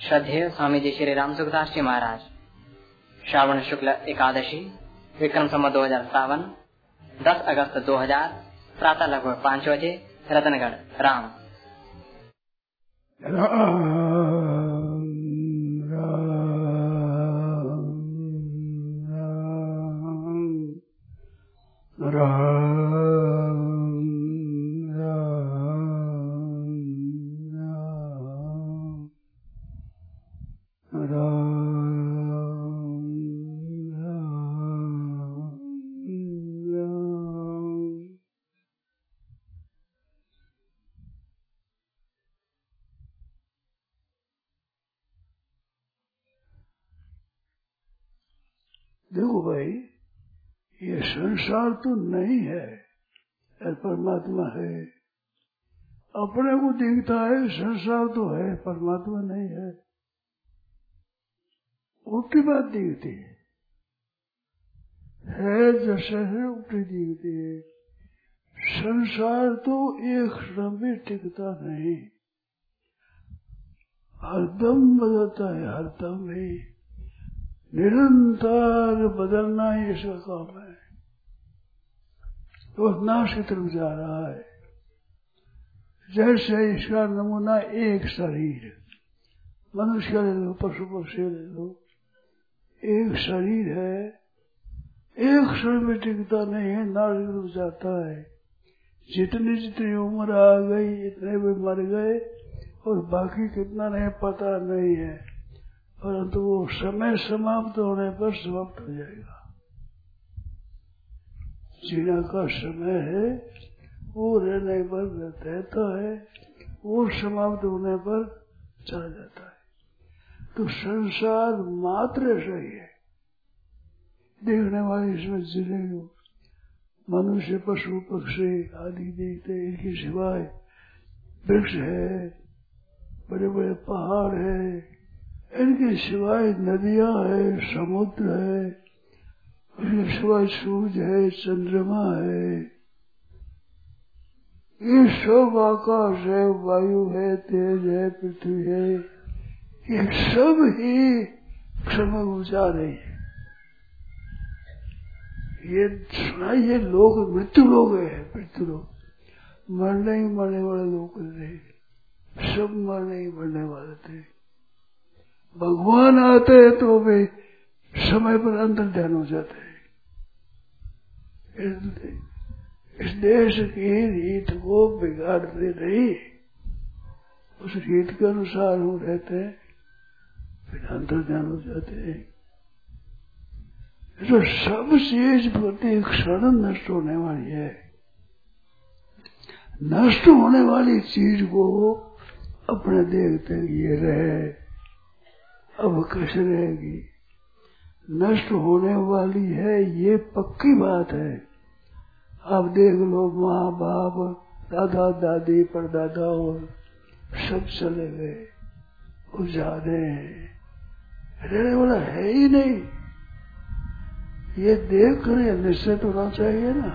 श्रद्धेय स्वामी जी श्री राम सुखदास जी महाराज। श्रावण शुक्ल एकादशी, विक्रम संवत 2057, 10 अगस्त 2000, प्रातः लगभग 5 बजे, रतनगढ़। राम देखो भाई, ये संसार तो नहीं है, परमात्मा है। अपने को दिखता है संसार तो है, परमात्मा नहीं है। उल्टी बात दिखती है जैसे है, उल्टी दिखती है। संसार तो एक क्षण में टिकता नहीं, हरदम बदलता है, हरदम ही निरंतर बदलना ही इसका काम है। तो नाश की तरफ जा रहा है। जैसे इसका नमूना एक शरीर, मनुष्य ले लो, पशु पक्षी ले लो, एक शरीर है, एक क्षण में टिकता नहीं है, नाश की तरफ जाता है। जितनी जितनी उम्र आ गई इतने भी मर गए, और बाकी कितना नहीं पता नहीं है, परंतु वो समय समाप्त होने पर समाप्त हो जाएगा। जीना का समय है, वो रहने पर रहता है, वो समाप्त होने पर चला जाता है। तो संसार मात्र सही है, देखने वाले इसमें जिले मनुष्य पशु पक्षी आदि देखते, इनके सिवाय वृक्ष है, बड़े बड़े पहाड़ है, इनके सिवाय नदियां है, समुद्र है, उसके सिवाय सूरज है, चंद्रमा है, ये सब आकाश है, वायु है, तेज है, पृथ्वी है, ये सब ही क्षमा जा रही है। ये सुनाइए, लोग मृत्यु लोग है, मृत्यु लोग, मरने ही मरने वाले लोग थे, सब मरने ही मरने वाले थे। भगवान आते हैं तो वे समय पर अंतर ध्यान हो जाते हैं। इस देश की रीत को बिगाड़ते नहीं, उस रीत के अनुसार हम रहते हैं, फिर अंतर ध्यान हो जाते हैं। तो सब चीज प्रति क्षण नष्ट होने वाली है। नष्ट होने वाली चीज को अपने देखते ये रहे, अब कैसे रहेगी? नष्ट होने वाली है, ये पक्की बात है। आप देख लो, माँ बाप, दादा दादी, परदादा और सब चले गए, वो जा रहे हैं, रहने वाला है ही नहीं। ये देख कर निश्चित होना चाहिए ना,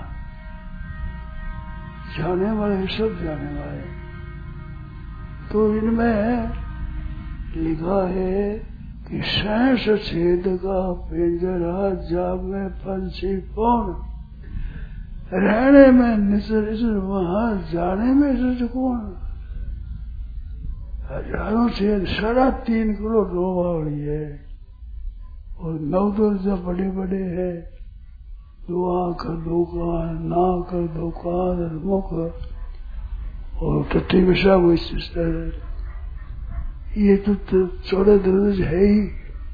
जाने वाले सब जाने वाले। तो इनमें लिखा है कि सहस छेद का पिंजरा, जाग में पंछी कौन, रहने में निश्चर, वहां जाने में निश्चर कौन। हजारों छेद, 3.5 किलो रोवावड़ी है, और 9 जब बड़े बड़े है, 2 आंख, 2 कान, नाक, 2 कान, मुख, और टट्टी विषा वो ये तो चौड़े दरवाजे है ही,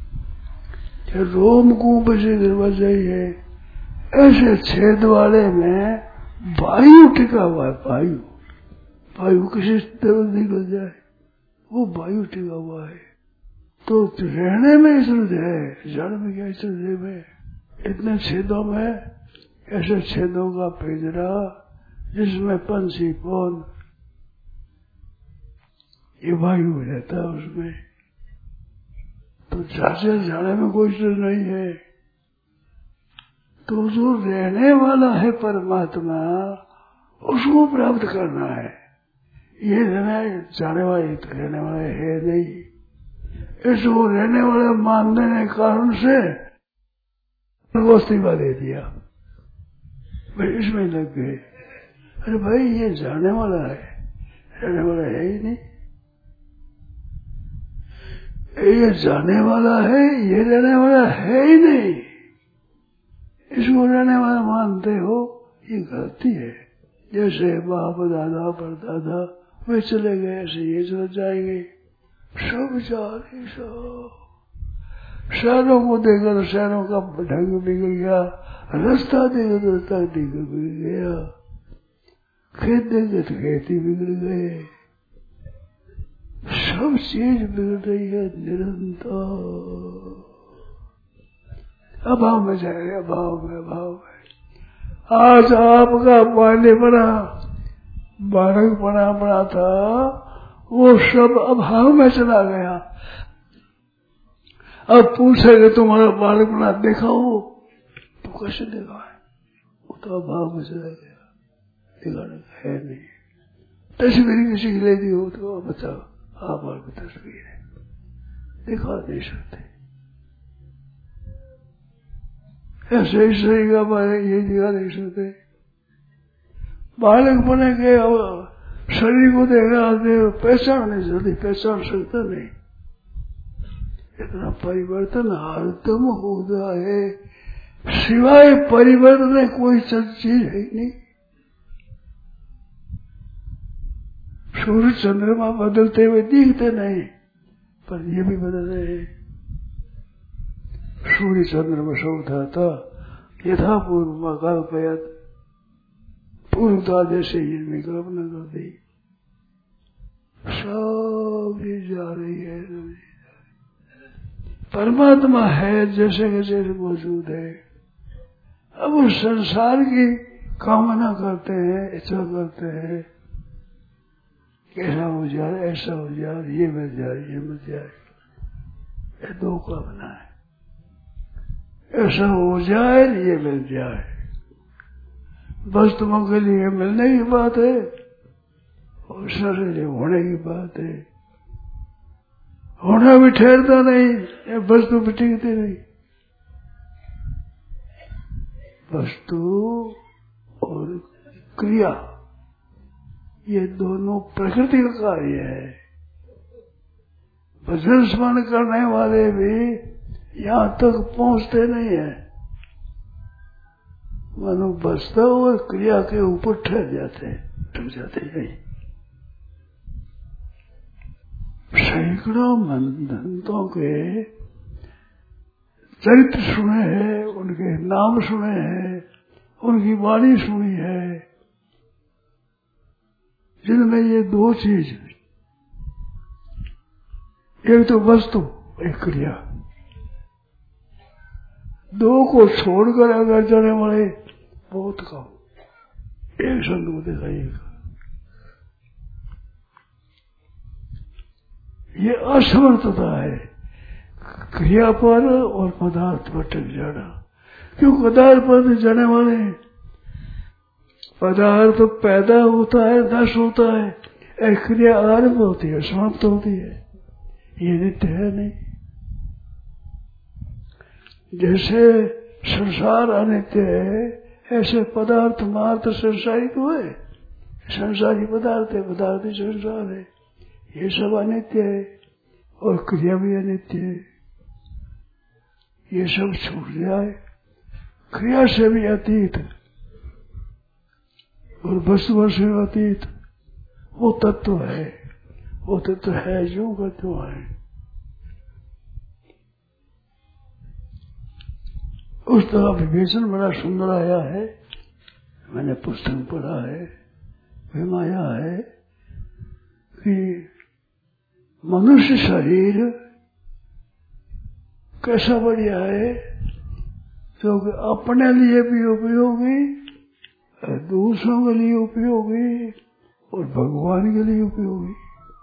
रोम कूप से दरवाजा ही है। ऐसे छेद वाले में वायु टिका हुआ है, वायु, वायु किसी तरह निकल जाए, वो वायु टिका हुआ है। तो रहने में इसलिए है, जड़ में क्या इसलिए में, इतने छेदों में, ऐसे छेदों का पिंजरा जिसमें पंछी कौन, ये वायु रहता है उसमें। तो जाते जाने में कोई चीज नहीं है। तो जो रहने वाला है परमात्मा, उसको प्राप्त करना है। ये रहना जाने वाले तो रहने वाले है नहीं, इसको रहने वाले मान देने के कारण से वो इस्तीफा दे दिया, भाई इसमें लग गए। अरे भाई ये जाने वाला है, रहने वाला है ही नहीं। ये जाने वाला है, ये रहने वाला है ही नहीं। इसको रहने वाला मानते हो, ये गलती है। जैसे बाप दादा परदादा वे चले गए, ऐसे ये चले जाएंगे। सब जा रहे, सब शहरों को देखा तो शहरों का ढंग बिगड़ गया, रास्ता देखा तो रास्ता बिगड़ गया, खेत देखे तो खेती बिगड़ गए, सब चीज बिगड़ रही है निरंतर। अभाव में जाएगा, अभाव में, अभाव में। आज आपका बाल्य बना, बालक बना था, वो सब अभाव में चला गया। अब पूछेगा तुम्हारा बालक बना देखा हो, तो कैसे देखा है? वो तो अभाव में चला गया, देखा है नहीं। तस्वीर किसी की ले दी हो तो बताओ, आप की तस्वीर है, दिखा नहीं सकते। ऐसे ही सही का बालक ये दिखा नहीं सकते। बालक बने के शरीर को देखा आदमी पहचान नहीं सकती, पहचान सकता नहीं। इतना परिवर्तन हरदम होता है, सिवाय परिवर्तन कोई चीज है नहीं। सूर्य चंद्रमा बदलते हुए दिखते नहीं, पर ये भी बदल रहे हैं। सूर्य चंद्रमा सौधा था, यथा पूर्व कल्पयत, पूर्वता जैसे ही इनमें कल्पना कर दी। सब ये जा रही है, परमात्मा है जैसे के जैसे मौजूद है। अब उस संसार की कामना करते हैं, इच्छा करते हैं, ऐसा हो जाए, ऐसा हो जाए, ये मिल जाए, ये मिल जाए। ये दो कामना है, ऐसा हो जाए, ये मिल जाए। वस्तुओं के लिए मिलने की बात है और सारे लिए होने की बात है। होना भी ठहरता नहीं, ये वस्तु भी टिकती नहीं। वस्तु और क्रिया ये दोनों प्रकृति का कार्य है। भजन स्मरण करने वाले भी यहाँ तक पहुँचते नहीं है, मानो वास्तव और क्रिया के ऊपर ठहर जाते हैं, ठहर जाते नहीं। सैकड़ों संतों के चरित्र सुने हैं, उनके नाम सुने हैं, उनकी वाणी सुनी है, जिनमें ये दो चीज, एक तो वस्तु, एक क्रिया, दो को छोड़कर अगर जाने वाले बहुत कम, एक संत को दिखाइएगा। ये असमर्थता है क्रिया पर और पदार्थ पर टिक जाना। क्यों पदार्थ पर जाने वाले, पदार्थ पैदा होता है, नष्ट होता है, क्रिया आरंभ होती है, समाप्त होती है, ये नित्य है नहीं। जैसे संसार अनित्य है, ऐसे पदार्थ मात्र संसारिक हुए, संसारी पदार्थ है, पदार्थी संसार है, ये सब अनित्य है और क्रिया भी अनित्य है। ये सब छूट जाए, क्रिया से भी अतीत और वस्तु से भी अतीत वो तत्व है, वो तत्व है जो का जो है। उस तरह विवेचन बड़ा सुंदर आया है, मैंने पुस्तक पढ़ा है, विमाया है कि मनुष्य शरीर कैसा बढ़िया है, जो कि अपने लिए भी उपयोगी, दूसरों के लिए उपयोगी और भगवान के लिए उपयोगी।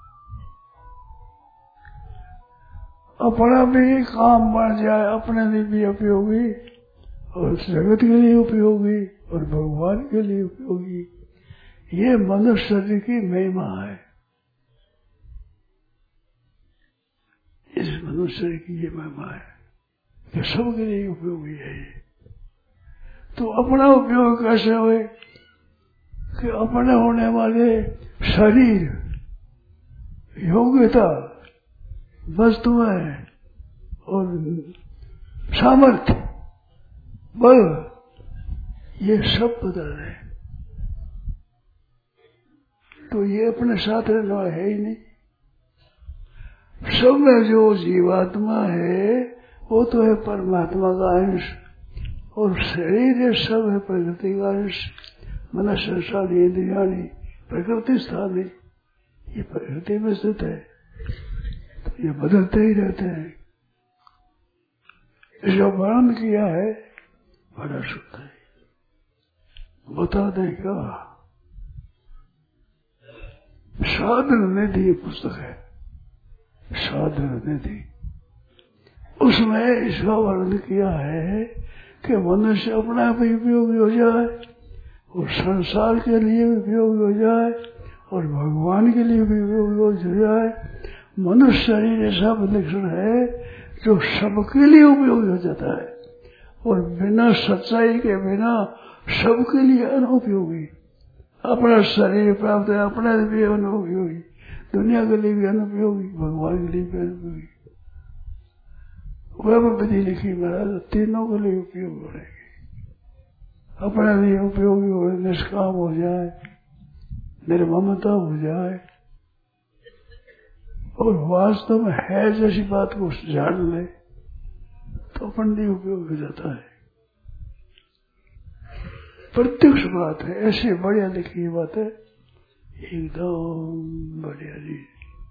अपना भी काम बन जाए, अपने लिए भी उपयोगी और जगत के लिए उपयोगी और भगवान के लिए उपयोगी। ये मनुष्य शरीर की महिमा है। इस इस मनुष्य की ये महिमा है कि सबके लिए उपयोगी है ये। तो अपना उपयोग कैसे हुए कि अपने होने वाले शरीर, योग्यता, वस्तुएं और सामर्थ्य, बल, ये सब बदल रहे। तो ये अपने साथ रहने वाला है ही नहीं। सब में जो जीवात्मा है वो तो है परमात्मा का अंश, और शरीर है सब है प्रकृति का अंश। मन, संसार, इंद्रियाणि प्रकृति स्थान है, ये प्रकृति में स्थित है, तो ये बदलते ही रहते हैं। जो वर्णन किया है बड़ा शुद्ध है। बता दें क्या? साधन निधि पुस्तक है, साधन निधि। उसमें इसका वर्णन किया है कि मनुष्य अपना भी उपयोगी हो जाए और संसार के लिए भी उपयोगी हो जाए और भगवान के लिए भी उपयोगी हो जाए। मनुष्य शरीर ऐसा विलक्षण है जो सबके लिए उपयोगी हो जाता है और बिना सच्चाई के बिना सबके लिए अनुपयोगी। अपना शरीर प्राप्त है, अपने लिए अनुपयोगी, दुनिया के लिए भी अनुपयोगी, भगवान के लिए भी अनुपयोगी। वह विधि लिखी महाराज, तीनों के लिए उपयोग हो रहेगी। अपने लिए उपयोगी हो, निष्काम हो जाए, निर्ममता हो जाए और वास्तव में है जैसी बात को जान ले तो अपन लिए उपयोग हो जाता है। प्रत्यक्ष बात है, ऐसी बढ़िया लिखी बात है, एकदम बढ़िया जी।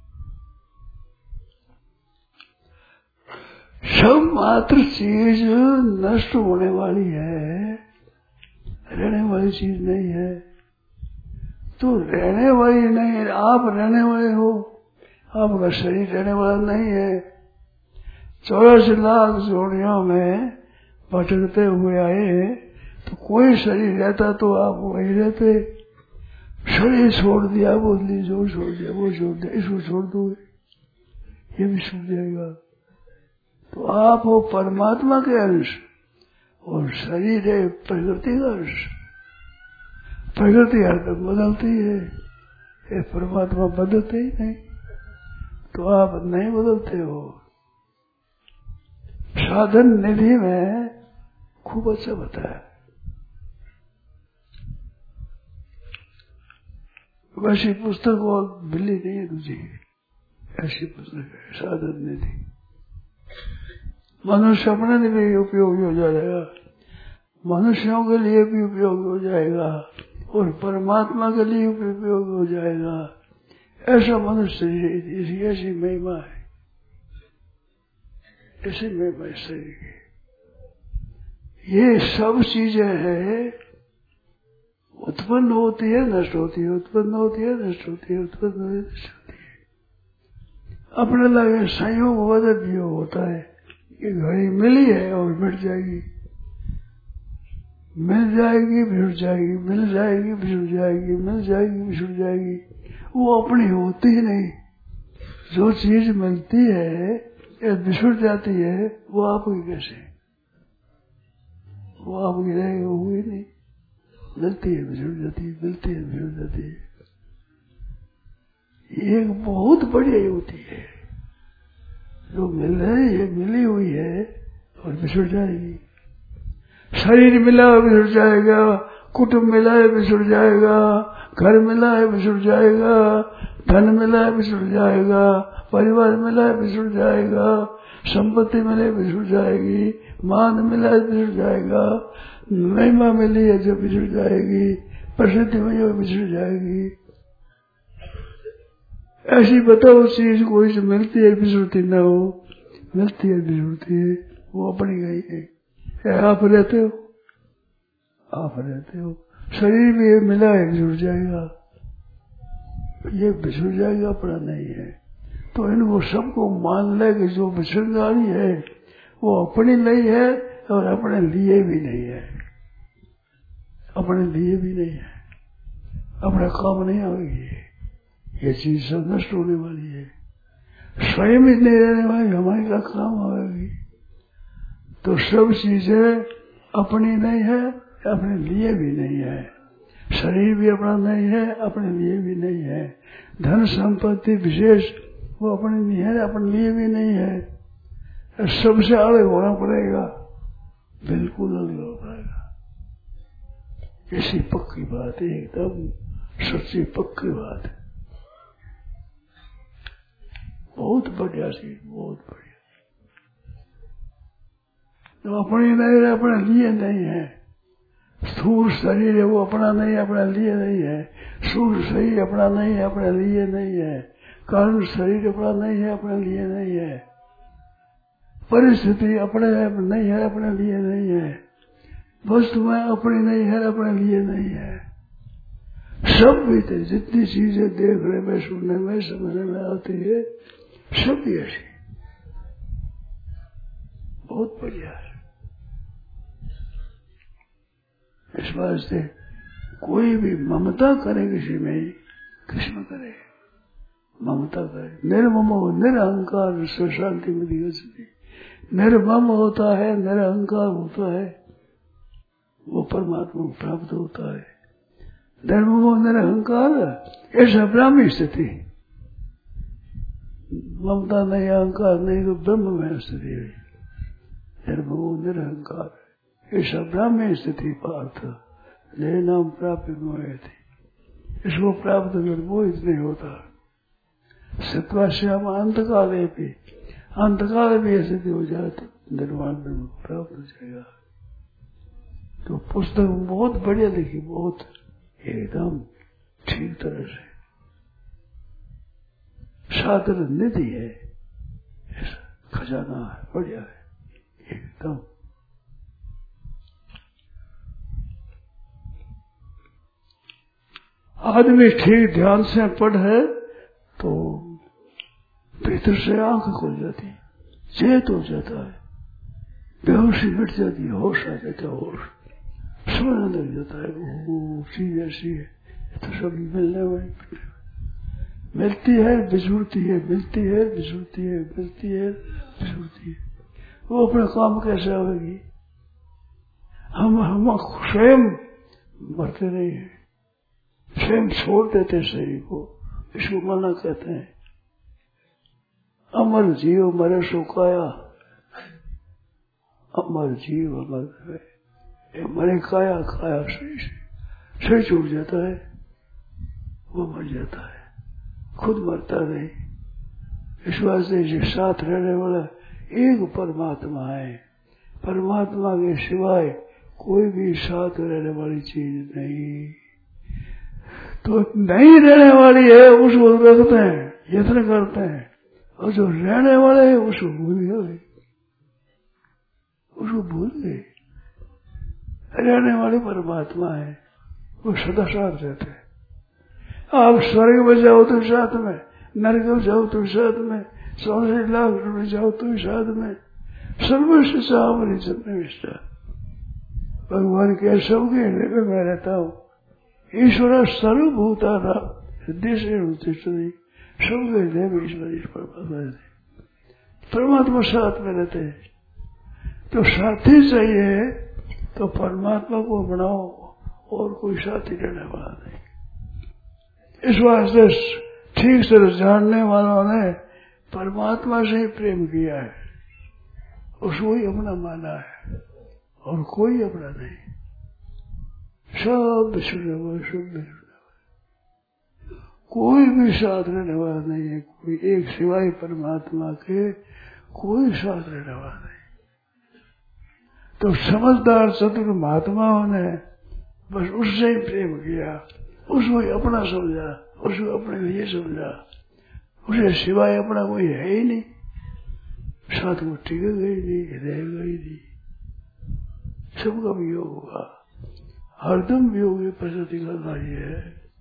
सब मात्र चीज नष्ट होने वाली है, रहने वाली चीज नहीं है। तो रहने वाली नहीं, आप रहने वाले हो, आपका शरीर रहने वाला नहीं है। 84 लाख जोड़ियों में भटकते हुए आए, तो कोई शरीर रहता तो आप वही रहते। शरीर छोड़ दिया, बोली जो छोड़ दिया, वो छोड़ दिया, इसको छोड़ दो, ये भी छूट जाएगा। तो आप हो परमात्मा के अंश और शरीर है प्रकृति का अंश। प्रकृति हरदम बदलती है, ये परमात्मा बदलते ही नहीं, तो आप नहीं बदलते हो। साधन निधि में खूब अच्छा बताया। वैसी पुस्तक और मिली नहीं है दूसरी, ऐसी पुस्तक है साधन निधि। मनुष्य अपने लिए भी उपयोगी हो जाएगा, मनुष्यों के लिए भी उपयोगी हो जाएगा और परमात्मा के लिए भी उपयोगी हो जाएगा। ऐसा मनुष्य इसकी ऐसी महिमा है, ऐसी महिमा शरीर की। ये सब चीजें हैं, उत्पन्न होती है नष्ट होती है, उत्पन्न होती है नष्ट होती है, उत्पन्न होती है नष्ट होती है। अपने लगे संयोग बदल वियोग होता है। ये घड़ी मिली है और मिट जाएगी, मिल जाएगी बिछुड़ जाएगी, मिल जाएगी बिछुड़ जाएगी, मिल जाएगी बिछुड़ जाएगी। वो अपनी होती ही नहीं। जो चीज मिलती है या बिछुड़ जाती है वो आपकी कैसे, वो आपकी रहेगी, वो हुई नहीं। मिलती है बिछुड़ जाती है, मिलती है बिछुड़ जाती है। ये एक बहुत बढ़िया होती है। जो मिल रही है, मिली हुई है और बिछुड़ जाएगी। शरीर मिला है बिछुड़ जाएगा, कुटुंब मिला है बिछुड़ जाएगा, घर मिला है बिछुड़ जाएगा, धन मिला है बिछुड़ जाएगा, परिवार मिला है बिछुड़ जाएगा, संपत्ति मिले बिछुड़ जाएगी, मान मिला है बिछुड़ जाएगा, महिमा मिली है जो बिछुड़ जाएगी, प्रसिद्धि मिली है बिछुड़ जाएगी। ऐसी बताओ चीज कोई से मिलती है बिछुड़ती न हो, मिलती है बिछुड़ती है, वो अपनी गई है। आप रहते हो, आप रहते हो, शरीर भी मिला है बिछुड़ जाएगा, ये बिछुड़ जाएगा अपना नहीं है। तो इनको सबको मान ले कि जो बिछुड़दारी है वो अपने नहीं है और अपने लिए भी नहीं है, अपने लिए भी नहीं है, अपना काम नहीं आएगी। ये चीज सब नष्ट होने वाली है। स्वयं ही नहीं रहने वाली हमारी क्या काम होगी। तो सब चीजें अपनी नहीं है, अपने लिए भी नहीं है। शरीर भी अपना नहीं है, अपने लिए भी नहीं है। धन संपत्ति विशेष वो अपने लिए है, अपने लिए भी नहीं है। सबसे अलग होना पड़ेगा, बिल्कुल अलग हो पाएगा। ऐसी पक्की बात है, एकदम सच्ची पक्की बात है। बहुत बढ़िया चीज, बहुत बढ़िया। तो अपने नहीं है, अपने लिए नहीं है। स्थूल शरीर है वो अपना नहीं है, अपने लिए नहीं है। सूक्ष्म शरीर अपना नहीं है, अपने लिए नहीं है। कारण शरीर अपना नहीं है, अपने लिए नहीं है। परिस्थिति अपने नहीं है, अपने लिए नहीं है। वस्तुएं अपनी नहीं है, अपने लिए नहीं है। सब भी थे, जितनी चीजें देखने में, सुनने में, समझने में आती है, सब भी ऐसी। बहुत बढ़िया है। इस वास्ते कोई भी ममता करे किसी में, किसमें करे ममता करे। निर्ममो निरहंकार स्व शांति में दिखती। निर्मम होता है, निरहंकार होता है, वो परमात्मा को प्राप्त होता है। निर्ममो निरहंकार ऐसा ब्राह्मी स्थिति। ममता नहीं, अहंकार नहीं, तो ब्रह्म में स्थिति है। निर्ममो निरहंकार ऐसा ब्राह्मी स्थिति पार्थ ले नाम प्राप्त हुए थे। इसको प्राप्त कर वो इतने होता। सत्वाश्याम अंतकाल भी, अंतकाल भी स्थिति हो जाए तो निर्वाण ब्रह्म प्राप्त हो जाएगा। तो पुस्तक बहुत बढ़िया लिखी, बहुत एकदम ठीक तरह से। साधन निधि है, खजाना है, बढ़िया है एकदम। आदमी ठीक ध्यान से पढ़े तो भीतर से आंख खुल जाती, चेत हो जाता है, बेहोशी मिट जाती है, होश आ जाता है, होश समझने लग जाता है। वो चीज ऐसी है, तो सब मिलने वाली मिलती है, बिछुड़ती है, मिलती है, बिछुड़ती है, मिलती है, बिछुड़ती है। वो अपना काम कैसे होगी? हम स्वयं मरते नहीं है, स्वयं छोड़ देते शरीर को। इसको मना कहते हैं। अमर जीव मरे सो काया, अमर जीव अमर है। मरे काया, काया शरीर छूट जाता है, वो मर जाता है, खुद मरता नहीं। इस वास्ते जो साथ रहने वाला एक परमात्मा है। परमात्मा के सिवाय कोई भी साथ रहने वाली चीज नहीं। तो नहीं रहने वाली है उसको रखते हैं, यत्न करते हैं, और जो रहने वाले है उसको भूल गए, उसको भूल गए। रहने वाले परमात्मा है, वो सदा साथ रहते हैं। आप स्वर्ग में जाओ तो साथ में, नरक में जाओ तो साथ में, 100 लाख में जाओ तो साथ में। सर्वस्व सावरी जन्मिष्ठा, भगवान के सबके हृदय में मैं रहता हूँ। ईश्वर सर्वभूताना हृदय से उत्तिष्ठति, सबके हृदय में ईश्वर परमात्मा रहते, परमात्मा साथ में रहते हैं। तो साथी चाहिए तो परमात्मा को बनाओ, और कोई साथी रहने वाला नहीं। इस वास्ते ठीक से जानने वालों ने परमात्मा से ही प्रेम किया है, उसको ही अपना माना है, और कोई अपना नहीं। सब विष्णु शुद्ध, कोई भी साथ रहने वाला नहीं है। कोई एक सिवाय परमात्मा के कोई साथ रहने वाला नहीं। तो समझदार चतुर महात्माओं ने बस उससे ही प्रेम किया, उसको ही अपना समझा, उसको अपने लिए समझा। उसे सिवाय अपना कोई है ही नहीं, साथ में टिकेगा ही नहीं, रहेगा ही नहीं। सबका वियोग होगा, हरदम वियोग की प्रकृति करना ही है।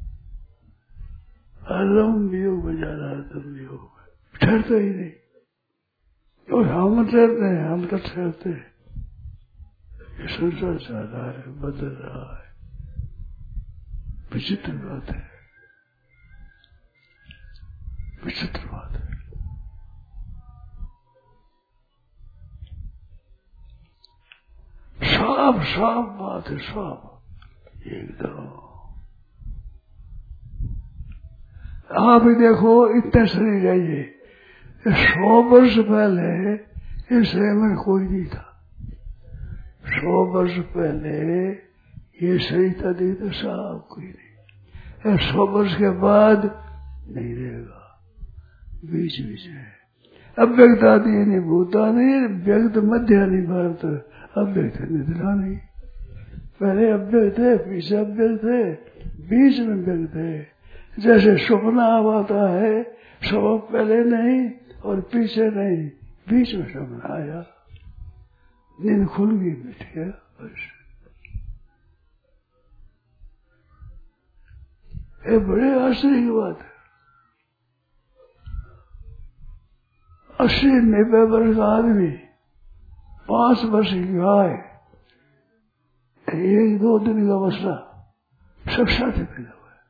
हरदम वियोग बजाना, हरदम वियोग ठहरता ही नहीं। और हम ठहरते हैं, हम तो ठहरते हैं। ये संसार चल रहा है, बदल रहा है, विचित्र बात है, विचित्र बात है। साफ साफ बात है, साफ एकदम। आप ही देखो, इतने शरीर है ये 100 वर्ष पहले इस शरीर में कोई नहीं था। 100 वर्ष पहले ये शरीर था, तो साफ कोई नहीं। 100 वर्ष के बाद नहीं रहेगा, बीच बीच में अव्यक्त आदि नहीं, भूता नहीं, व्यक्त मध्य नहीं, भारत अव्यक्त निद्रा नहीं। पहले अव्यक्त है, पीछे अव्यक्त है, बीच में व्यक्त है। जैसे स्वप्न आता है, स्वप्न पहले नहीं और पीछे नहीं, बीच में स्वप्न आया, नींद खुल गई, बैठ गया, बस। ये बड़े आश्चर्य की बात है। 80-90 वर्ष का आदमी, 5 वर्ष की गाय, 1-2 दिन का बसरा, सब साथ पैदा हुआ है,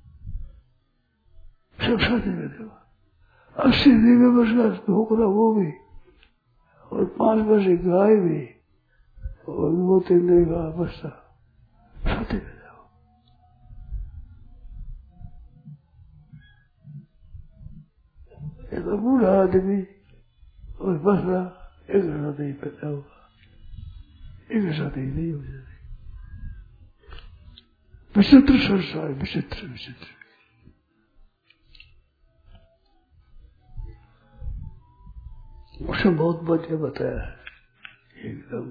सब साथ पैदा हुआ। 80-90 वर्ष का ढोकरा वो भी, और 5 वर्ष की गाय भी, और 2-3 दिन का बसरा, साथ पैदा हुआ। ये तो बूढ़ा आदमी और बसरा एक साथ ही पैदा हुआ, एक साथ ही नहीं हो जाते। विचित्र संसार, विचित्र विचित्र। उसने बहुत बढ़िया बताया है, एकदम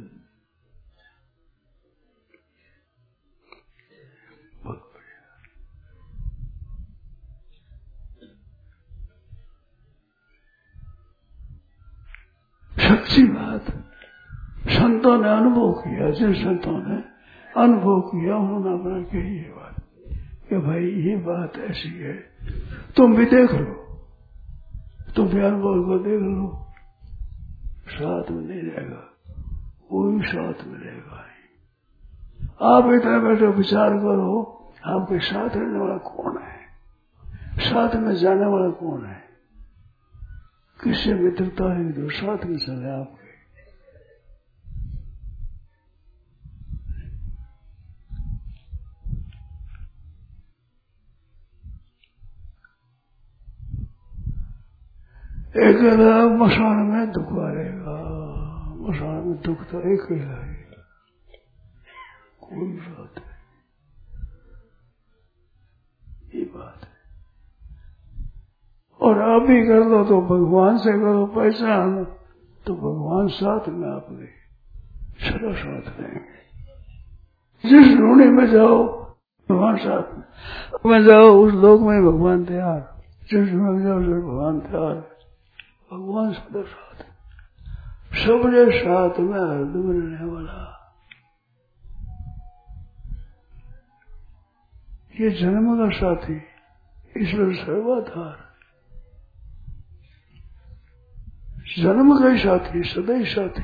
बहुत बढ़िया। सच्ची बात संतों ने अनुभव किया, जिन संतों ने अनुभव किया उन्होंने अपना कही ये बात कि भाई ये बात ऐसी है, तुम भी देख लो, तुम भी अनुभव को देख लो, साथ में नहीं रहेगा, कोई साथ में रहेगा नहीं। आप इतना बैठो विचार करो, आपके साथ रहने वाला कौन है, साथ में जाने वाला कौन है, किससे मित्रता है जो साथ में चले आपके। एक मसान में दुख आएगा, मसान में दुख तो एक ही लगेगा, कोई बात नहीं, ये बात है। और आप ही कर दो तो भगवान से करो पहचान, तो भगवान साथ में आपके सदा साथ रहेंगे। जिस रूढ़ी में जाओ भगवान साथ में जाओ, उस लोक में भगवान तैयार, जिस में जाओ उस भगवान तैयार, भगवान सदा साथ, सबने साथ में हरदम रहने वाला। ये जन्म का साथी, ईश्वर सर्वाधार, जन्म का ही साथी, सदा ही साथी।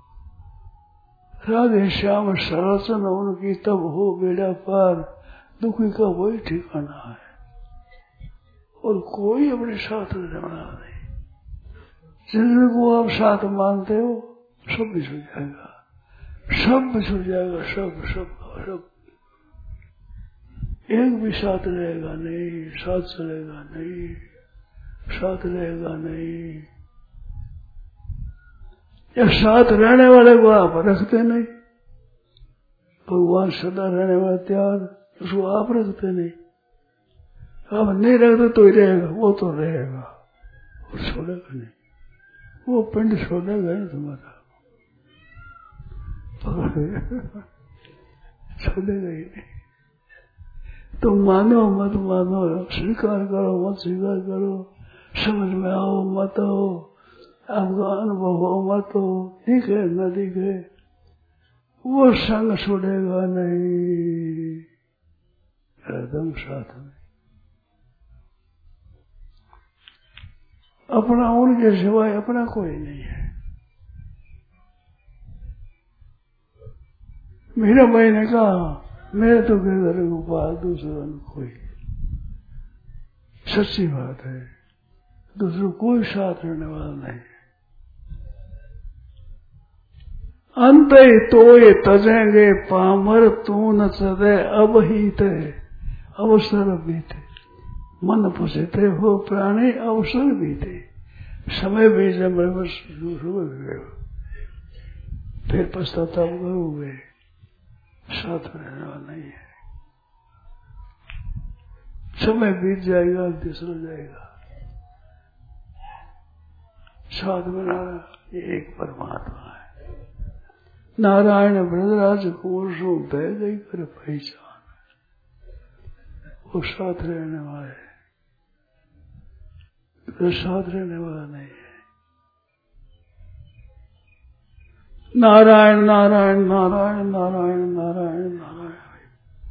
राधे श्याम सरासन उनकी तब हो बेड़ा पार, दुखी का वही ठिकाना है, और कोई अपने साथ रहने वाला नहीं। जिंदगी को आप साथ मानते हो, सब बिछड़ जाएगा, सब बिछड़ जाएगा, सब सब सब। एक भी साथ रहेगा नहीं, साथ चलेगा नहीं, साथ रहेगा नहीं। या साथ रहने वाले को आप रखते नहीं, भगवान सदा रहने वाला तैयार, उसको आप रखते नहीं। आप नहीं रखते तो ही रहेगा, वो तो रहेगा, वो छोड़ेगा नहीं, वो पिंड छोड़ेगा ही तुम्हारा, छोड़ेगा ही नहीं। तुम मानो मत मानो, स्वीकार करो मत स्वीकार करो, समझ में आओ मत आओ, आपका अनुभव हो मत हो, दिखे न दिखे, वो संग छोड़ेगा नहीं, एकदम साथ में। अपना उनके सिवाय अपना कोई नहीं है। मीरा भाई ने कहा, मेरे तो गिरधर गोपाल, दूसरा कोई, सच्ची बात है, दूसरा कोई साथ रहने वाला नहीं। अंत तो ये तजेंगे पामर तू न सदे अब ही ते अवसर बीते मन पुछते हो प्राणी अवसर बीते समय बीते फिर पश्चाताप करोगे साथ में रहने वाला नहीं है। समय बीत जाएगा दूसरा जाएगा साथ में नारायण एक परमात्मा है। नारायण ब्रजराज कुंवरों बह गई कर पहचान वो साथ रहने वाले तो साथ रहने वाला नहीं है। नारायण नारायण नारायण नारायण नारायण नारायण